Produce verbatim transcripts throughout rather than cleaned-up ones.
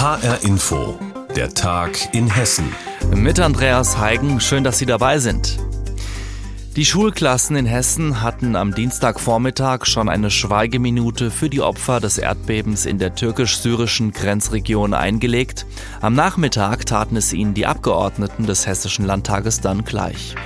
H R Info, der Tag in Hessen. Mit Andreas Heigen, schön, dass Sie dabei sind. Die Schulklassen in Hessen hatten am Dienstagvormittag schon eine Schweigeminute für die Opfer des Erdbebens in der türkisch-syrischen Grenzregion eingelegt. Am Nachmittag taten es ihnen die Abgeordneten des Hessischen Landtages dann gleich.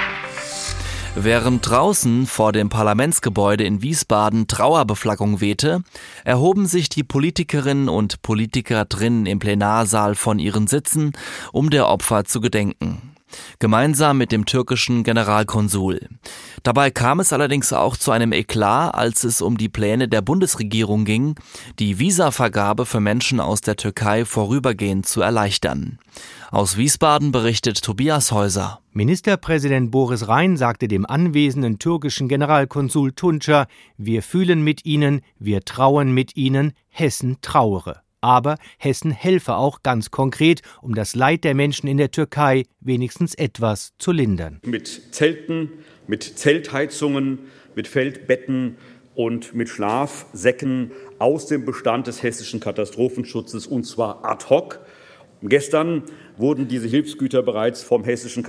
Während draußen vor dem Parlamentsgebäude in Wiesbaden Trauerbeflaggung wehte, erhoben sich die Politikerinnen und Politiker drinnen im Plenarsaal von ihren Sitzen, um der Opfer zu gedenken. Gemeinsam mit dem türkischen Generalkonsul. Dabei kam es allerdings auch zu einem Eklat, als es um die Pläne der Bundesregierung ging, die Visavergabe für Menschen aus der Türkei vorübergehend zu erleichtern. Aus Wiesbaden berichtet Tobias Häuser. Ministerpräsident Boris Rhein sagte dem anwesenden türkischen Generalkonsul Tuncer: Wir fühlen mit Ihnen, wir trauern mit Ihnen, Hessen trauere. Aber Hessen helfe auch ganz konkret, um das Leid der Menschen in der Türkei wenigstens etwas zu lindern. Mit Zelten, mit Zeltheizungen, mit Feldbetten und mit Schlafsäcken aus dem Bestand des hessischen Katastrophenschutzes, und zwar ad hoc. Gestern wurden diese Hilfsgüter bereits vom hessischen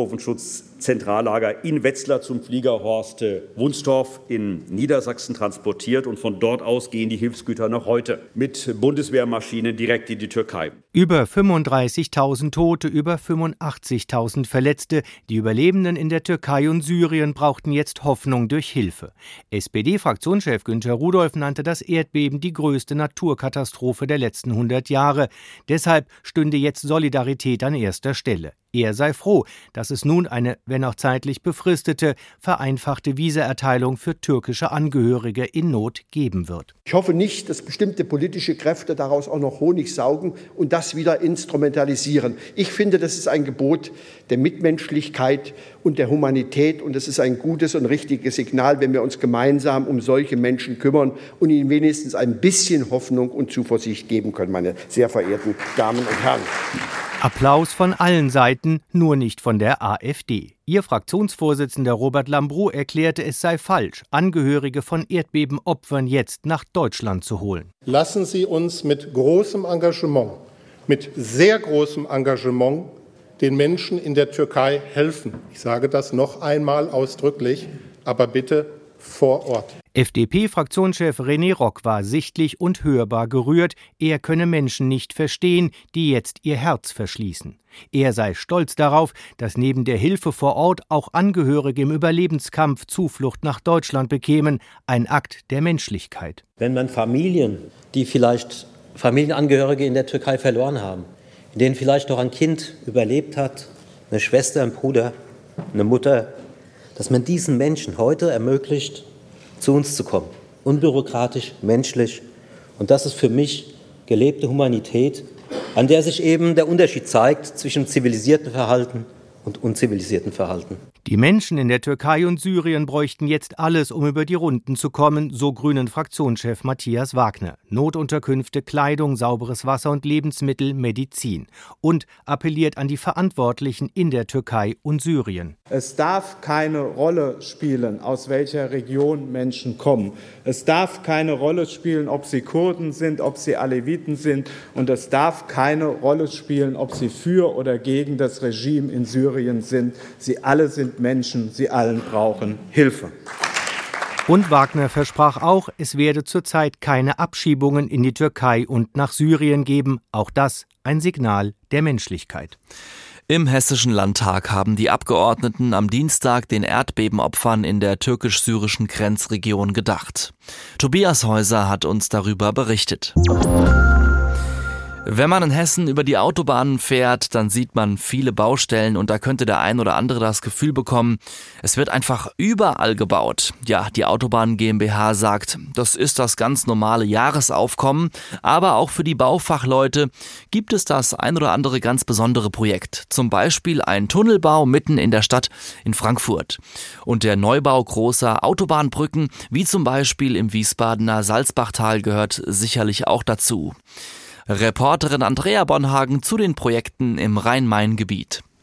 Katastrophenschutzzentrallager in Wetzlar zum Flieger Horst Wunstorf in Niedersachsen transportiert, und von dort aus gehen die Hilfsgüter noch heute mit Bundeswehrmaschinen direkt in die Türkei. Über fünfunddreißigtausend Tote, über fünfundachtzigtausend Verletzte. Die Überlebenden in der Türkei und Syrien brauchten jetzt Hoffnung durch Hilfe. S P D-Fraktionschef Günther Rudolph nannte das Erdbeben die größte Naturkatastrophe der letzten hundert Jahre. Deshalb stünde jetzt Solidarität an erster Stelle. Er sei froh, dass es nun eine, wenn auch zeitlich befristete, vereinfachte Visaerteilung für türkische Angehörige in Not geben wird. Ich hoffe nicht, dass bestimmte politische Kräfte daraus auch noch Honig saugen und das wieder instrumentalisieren. Ich finde, das ist ein Gebot der Mitmenschlichkeit und der Humanität, und es ist ein gutes und richtiges Signal, wenn wir uns gemeinsam um solche Menschen kümmern und ihnen wenigstens ein bisschen Hoffnung und Zuversicht geben können, meine sehr verehrten Damen und Herren. Applaus von allen Seiten, nur nicht von der AfD. Ihr Fraktionsvorsitzender Robert Lambrou erklärte, es sei falsch, Angehörige von Erdbebenopfern jetzt nach Deutschland zu holen. Lassen Sie uns mit großem Engagement, mit sehr großem Engagement den Menschen in der Türkei helfen. Ich sage das noch einmal ausdrücklich, aber bitte vor Ort. F D P-Fraktionschef René Rock war sichtlich und hörbar gerührt. Er könne Menschen nicht verstehen, die jetzt ihr Herz verschließen. Er sei stolz darauf, dass neben der Hilfe vor Ort auch Angehörige im Überlebenskampf Zuflucht nach Deutschland bekämen. Ein Akt der Menschlichkeit. Wenn man Familien, die vielleicht Familienangehörige in der Türkei verloren haben, in denen vielleicht noch ein Kind überlebt hat, eine Schwester, ein Bruder, eine Mutter, dass man diesen Menschen heute ermöglicht, zu uns zu kommen. Unbürokratisch, menschlich. Und das ist für mich gelebte Humanität, an der sich eben der Unterschied zeigt zwischen zivilisiertem Verhalten und unzivilisiertem Verhalten. Die Menschen in der Türkei und Syrien bräuchten jetzt alles, um über die Runden zu kommen, so Grünen-Fraktionschef Matthias Wagner. Notunterkünfte, Kleidung, sauberes Wasser und Lebensmittel, Medizin. Und appelliert an die Verantwortlichen in der Türkei und Syrien. Es darf keine Rolle spielen, aus welcher Region Menschen kommen. Es darf keine Rolle spielen, ob sie Kurden sind, ob sie Aleviten sind. Und es darf keine Rolle spielen, ob sie für oder gegen das Regime in Syrien sind. Sie alle sind Menschen, sie allen brauchen Hilfe. Und Wagner versprach auch, es werde zurzeit keine Abschiebungen in die Türkei und nach Syrien geben. Auch das ein Signal der Menschlichkeit. Im Hessischen Landtag haben die Abgeordneten am Dienstag den Erdbebenopfern in der türkisch-syrischen Grenzregion gedacht. Tobias Häuser hat uns darüber berichtet. Wenn man in Hessen über die Autobahnen fährt, dann sieht man viele Baustellen, und da könnte der ein oder andere das Gefühl bekommen, es wird einfach überall gebaut. Ja, die Autobahn GmbH sagt, das ist das ganz normale Jahresaufkommen, aber auch für die Baufachleute gibt es das ein oder andere ganz besondere Projekt. Zum Beispiel ein Tunnelbau mitten in der Stadt in Frankfurt. Und der Neubau großer Autobahnbrücken, wie zum Beispiel im Wiesbadener Salzbachtal, gehört sicherlich auch dazu. Reporterin Andrea Bonhagen zu den Projekten im Rhein-Main-Gebiet.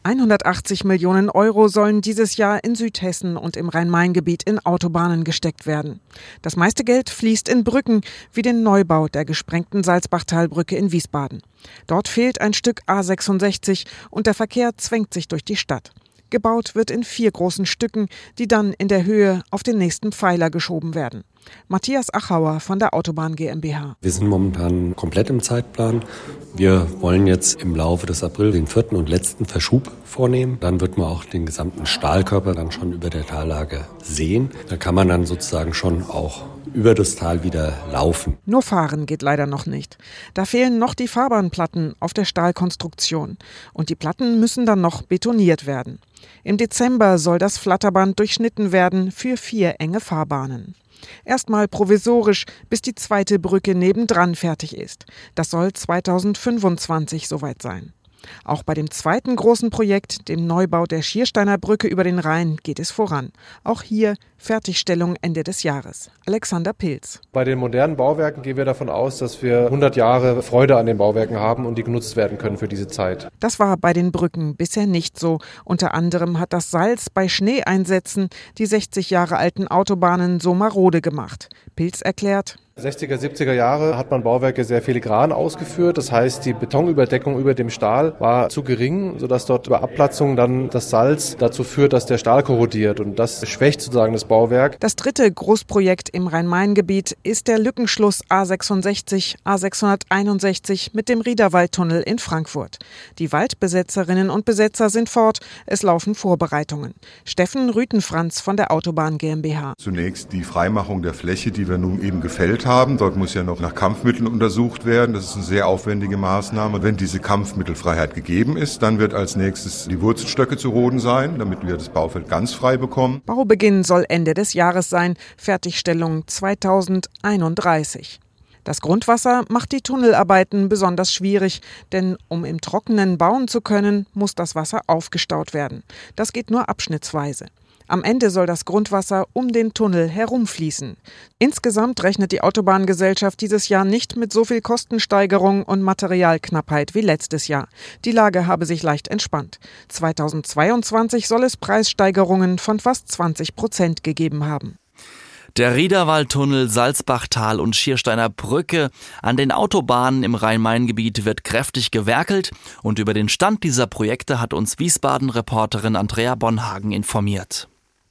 hundertachtzig Millionen Euro sollen dieses Jahr in Südhessen und im Rhein-Main-Gebiet in Autobahnen gesteckt werden. Das meiste Geld fließt in Brücken, wie den Neubau der gesprengten Salzbachtalbrücke in Wiesbaden. Dort fehlt ein Stück A sechsundsechzig und der Verkehr zwängt sich durch die Stadt. Gebaut wird in vier großen Stücken, die dann in der Höhe auf den nächsten Pfeiler geschoben werden. Matthias Achauer von der Autobahn GmbH. Wir sind momentan komplett im Zeitplan. Wir wollen jetzt im Laufe des April den vierten und letzten Verschub vornehmen. Dann wird man auch den gesamten Stahlkörper dann schon über der Tallage sehen. Da kann man dann sozusagen schon auch über das Tal wieder laufen. Nur fahren geht leider noch nicht. Da fehlen noch die Fahrbahnplatten auf der Stahlkonstruktion. Und die Platten müssen dann noch betoniert werden. Im Dezember soll das Flatterband durchschnitten werden für vier enge Fahrbahnen. Erstmal provisorisch, bis die zweite Brücke nebendran fertig ist. Das soll zweitausendfünfundzwanzig soweit sein. Auch bei dem zweiten großen Projekt, dem Neubau der Schiersteiner Brücke über den Rhein, geht es voran. Auch hier Fertigstellung Ende des Jahres. Alexander Pilz. Bei den modernen Bauwerken gehen wir davon aus, dass wir hundert Jahre Freude an den Bauwerken haben und die genutzt werden können für diese Zeit. Das war bei den Brücken bisher nicht so. Unter anderem hat das Salz bei Schneeeinsätzen die sechzig Jahre alten Autobahnen so marode gemacht. Pilz erklärt: sechziger, siebziger Jahre hat man Bauwerke sehr filigran ausgeführt. Das heißt, die Betonüberdeckung über dem Stahl war zu gering, sodass dort bei Abplatzung dann das Salz dazu führt, dass der Stahl korrodiert. Und das schwächt sozusagen das Bauwerk. Das dritte Großprojekt im Rhein-Main-Gebiet ist der Lückenschluss A sechsundsechzig, A sechshunderteinundsechzig mit dem Riederwaldtunnel in Frankfurt. Die Waldbesetzerinnen und Besetzer sind fort. Es laufen Vorbereitungen. Steffen Rütenfranz von der Autobahn GmbH. Zunächst die Freimachung der Fläche, die wir nun eben gefällt haben. Dort muss ja noch nach Kampfmitteln untersucht werden. Das ist eine sehr aufwendige Maßnahme. Wenn diese Kampfmittelfreiheit gegeben ist, dann wird als nächstes die Wurzelstöcke zu roden sein, damit wir das Baufeld ganz frei bekommen. Baubeginn soll Ende des Jahres sein, Fertigstellung zweitausendeinunddreißig. Das Grundwasser macht die Tunnelarbeiten besonders schwierig, denn um im Trockenen bauen zu können, muss das Wasser aufgestaut werden. Das geht nur abschnittsweise. Am Ende soll das Grundwasser um den Tunnel herumfließen. Insgesamt rechnet die Autobahngesellschaft dieses Jahr nicht mit so viel Kostensteigerung und Materialknappheit wie letztes Jahr. Die Lage habe sich leicht entspannt. zweitausendzweiundzwanzig soll es Preissteigerungen von fast zwanzig Prozent gegeben haben. Der Riederwaldtunnel, Salzbachtal und Schiersteiner Brücke. An den Autobahnen im Rhein-Main-Gebiet wird kräftig gewerkelt und über den Stand dieser Projekte hat uns Wiesbaden-Reporterin Andrea Bonhagen informiert.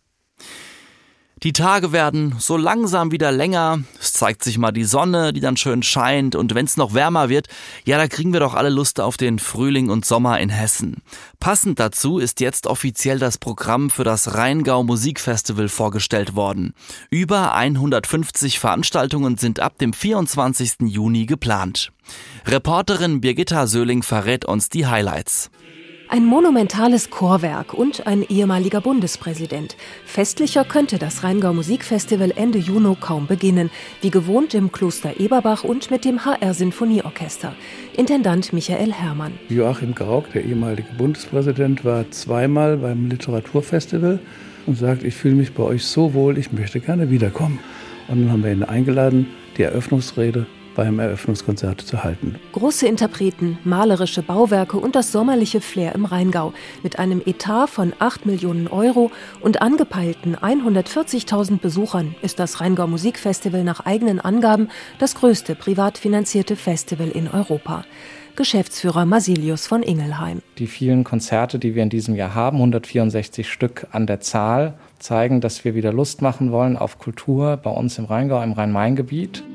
Die Tage werden so langsam wieder länger, es zeigt sich mal die Sonne, die dann schön scheint und wenn es noch wärmer wird, ja, da kriegen wir doch alle Lust auf den Frühling und Sommer in Hessen. Passend dazu ist jetzt offiziell das Programm für das Rheingau Musikfestival vorgestellt worden. Über hundertfünfzig Veranstaltungen sind ab dem vierundzwanzigsten Juni geplant. Reporterin Birgitta Söhling verrät uns die Highlights. Ein monumentales Chorwerk und ein ehemaliger Bundespräsident. Festlicher könnte das Rheingau Musikfestival Ende Juni kaum beginnen. Wie gewohnt im Kloster Eberbach und mit dem H R-Sinfonieorchester. Intendant Michael Herrmann. Joachim Gauck, der ehemalige Bundespräsident, war zweimal beim Literaturfestival und sagt, ich fühle mich bei euch so wohl, ich möchte gerne wiederkommen. Und dann haben wir ihn eingeladen, die Eröffnungsrede beim Eröffnungskonzert zu halten. Große Interpreten, malerische Bauwerke und das sommerliche Flair im Rheingau. Mit einem Etat von acht Millionen Euro und angepeilten hundertvierzigtausend Besuchern ist das Rheingau Musikfestival nach eigenen Angaben das größte privat finanzierte Festival in Europa. Geschäftsführer Masilius von Ingelheim. Die vielen Konzerte, die wir in diesem Jahr haben, hundertvierundsechzig Stück an der Zahl, zeigen, dass wir wieder Lust machen wollen auf Kultur bei uns im Rheingau, im Rhein-Main-Gebiet.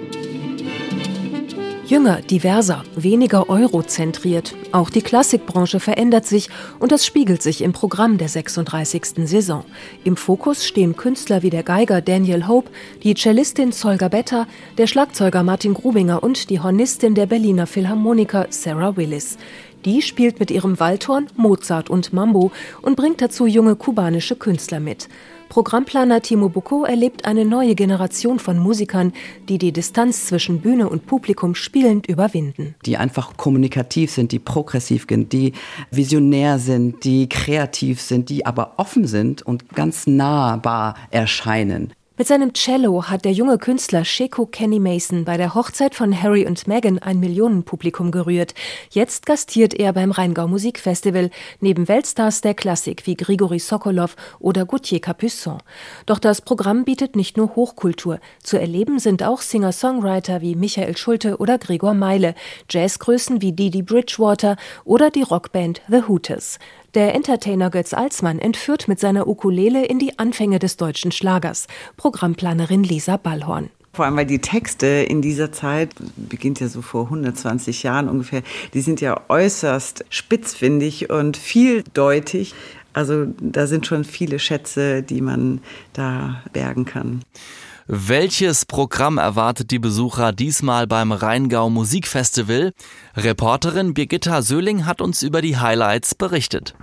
Jünger, diverser, weniger eurozentriert. Auch die Klassikbranche verändert sich und das spiegelt sich im Programm der sechsunddreißigsten Saison. Im Fokus stehen Künstler wie der Geiger Daniel Hope, die Cellistin Zolga Betta, der Schlagzeuger Martin Grubinger und die Hornistin der Berliner Philharmoniker Sarah Willis. Die spielt mit ihrem Waldhorn Mozart und Mambo und bringt dazu junge kubanische Künstler mit. Programmplaner Timo Bucco erlebt eine neue Generation von Musikern, die die Distanz zwischen Bühne und Publikum spielend überwinden. Die einfach kommunikativ sind, die progressiv sind, die visionär sind, die kreativ sind, die aber offen sind und ganz nahbar erscheinen. Mit seinem Cello hat der junge Künstler Sheku Kenny Mason bei der Hochzeit von Harry und Meghan ein Millionenpublikum gerührt. Jetzt gastiert er beim Rheingau Musikfestival, neben Weltstars der Klassik wie Grigori Sokolow oder Gauthier Capuçon. Doch das Programm bietet nicht nur Hochkultur. Zu erleben sind auch Singer-Songwriter wie Michael Schulte oder Gregor Meile, Jazzgrößen wie Didi Bridgewater oder die Rockband The Hooters. Der Entertainer Götz Alsmann entführt mit seiner Ukulele in die Anfänge des deutschen Schlagers. Programmplanerin Lisa Ballhorn. Vor allem, weil die Texte in dieser Zeit, beginnt ja so vor hundertzwanzig Jahren ungefähr, die sind ja äußerst spitzfindig und vieldeutig. Also da sind schon viele Schätze, die man da bergen kann. Welches Programm erwartet die Besucher diesmal beim Rheingau Musikfestival? Reporterin Birgitta Söhling hat uns über die Highlights berichtet.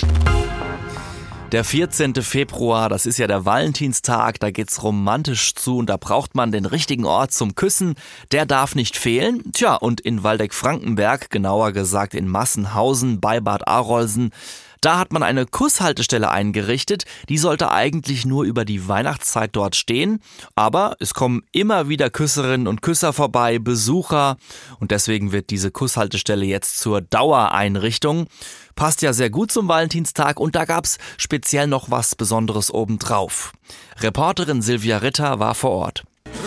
Der vierzehnten Februar, das ist ja der Valentinstag, da geht's romantisch zu und da braucht man den richtigen Ort zum Küssen. Der darf nicht fehlen. Tja, und in Waldeck-Frankenberg, genauer gesagt in Massenhausen bei Bad Arolsen, da hat man eine Kusshaltestelle eingerichtet, die sollte eigentlich nur über die Weihnachtszeit dort stehen, aber es kommen immer wieder Küsserinnen und Küsser vorbei, Besucher und deswegen wird diese Kusshaltestelle jetzt zur Dauereinrichtung. Passt ja sehr gut zum Valentinstag und da gab's speziell noch was Besonderes obendrauf. Reporterin Silvia Ritter war vor Ort.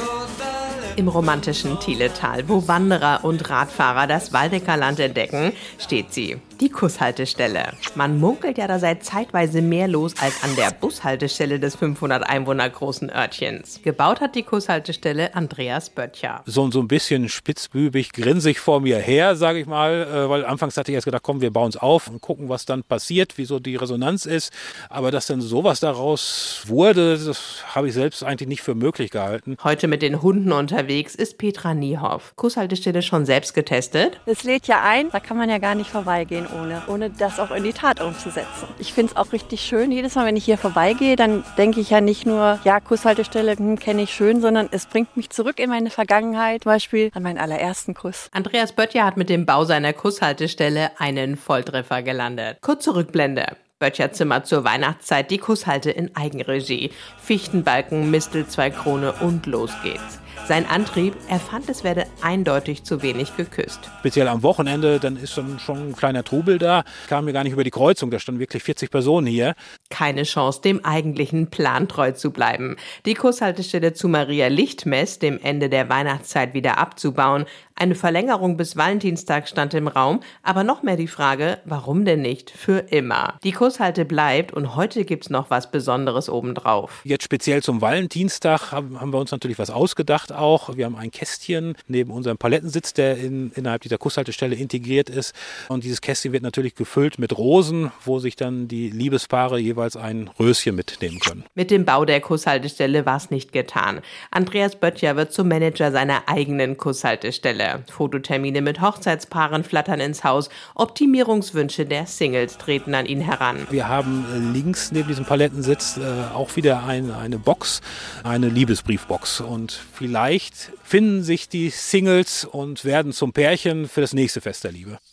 Im romantischen Thieletal, wo Wanderer und Radfahrer das Waldecker Land entdecken, steht sie, die Kusshaltestelle. Man munkelt ja, da sei zeitweise mehr los als an der Bushaltestelle des fünfhundert Einwohner großen Örtchens. Gebaut hat die Kusshaltestelle Andreas Böttcher. So, so ein bisschen spitzbübig, grinsig vor mir her, sage ich mal, weil anfangs hatte ich erst gedacht, komm, wir bauen es auf und gucken, was dann passiert, wie so die Resonanz ist. Aber dass dann sowas daraus wurde, das habe ich selbst eigentlich nicht für möglich gehalten. Heute mit den Hunden unterwegs ist Petra Niehoff. Kusshaltestelle schon selbst getestet? Es lädt ja ein, da kann man ja gar nicht vorbeigehen, ohne, ohne das auch in die Tat umzusetzen. Ich finde es auch richtig schön. Jedes Mal, wenn ich hier vorbeigehe, dann denke ich ja nicht nur, ja, Kusshaltestelle hm, kenne ich schön, sondern es bringt mich zurück in meine Vergangenheit, zum Beispiel an meinen allerersten Kuss. Andreas Böttcher hat mit dem Bau seiner Kusshaltestelle einen Volltreffer gelandet. Kurze Rückblende. Böttcher zimmert zur Weihnachtszeit die Kusshalte in Eigenregie. Fichtenbalken, Mistelzweigkrone und los geht's. Sein Antrieb, er fand, es werde eindeutig zu wenig geküsst. Speziell am Wochenende, dann ist dann schon ein kleiner Trubel da. Kam mir gar nicht über die Kreuzung, da standen wirklich vierzig Personen hier. Keine Chance, dem eigentlichen Plan treu zu bleiben. Die Kusshaltestelle zu Maria Lichtmess, dem Ende der Weihnachtszeit, wieder abzubauen. Eine Verlängerung bis Valentinstag stand im Raum, aber noch mehr die Frage, warum denn nicht für immer? Die Kusshalte bleibt und heute gibt's noch was Besonderes obendrauf. Jetzt speziell zum Valentinstag haben, haben wir uns natürlich was ausgedacht auch. Wir haben ein Kästchen neben unserem Palettensitz, der in, innerhalb dieser Kusshaltestelle integriert ist. Und dieses Kästchen wird natürlich gefüllt mit Rosen, wo sich dann die Liebespaare jeweils ein Röschen mitnehmen können. Mit dem Bau der Kusshaltestelle war es nicht getan. Andreas Böttcher wird zum Manager seiner eigenen Kusshaltestelle. Fototermine mit Hochzeitspaaren flattern ins Haus. Optimierungswünsche der Singles treten an ihn heran. Wir haben links neben diesem Palettensitz äh, auch wieder ein, eine Box, eine Liebesbriefbox. Und vielleicht finden sich die Singles und werden zum Pärchen für das nächste Fest der Liebe.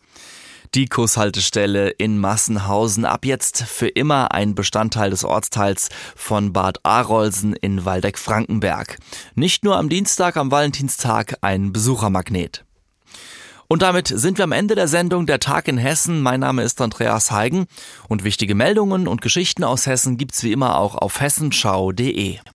Die Kusshaltestelle in Massenhausen, ab jetzt für immer ein Bestandteil des Ortsteils von Bad Arolsen in Waldeck-Frankenberg. Nicht nur am Dienstag, am Valentinstag ein Besuchermagnet. Und damit sind wir am Ende der Sendung Der Tag in Hessen. Mein Name ist Andreas Heigen und wichtige Meldungen und Geschichten aus Hessen gibt's wie immer auch auf hessenschau punkt de.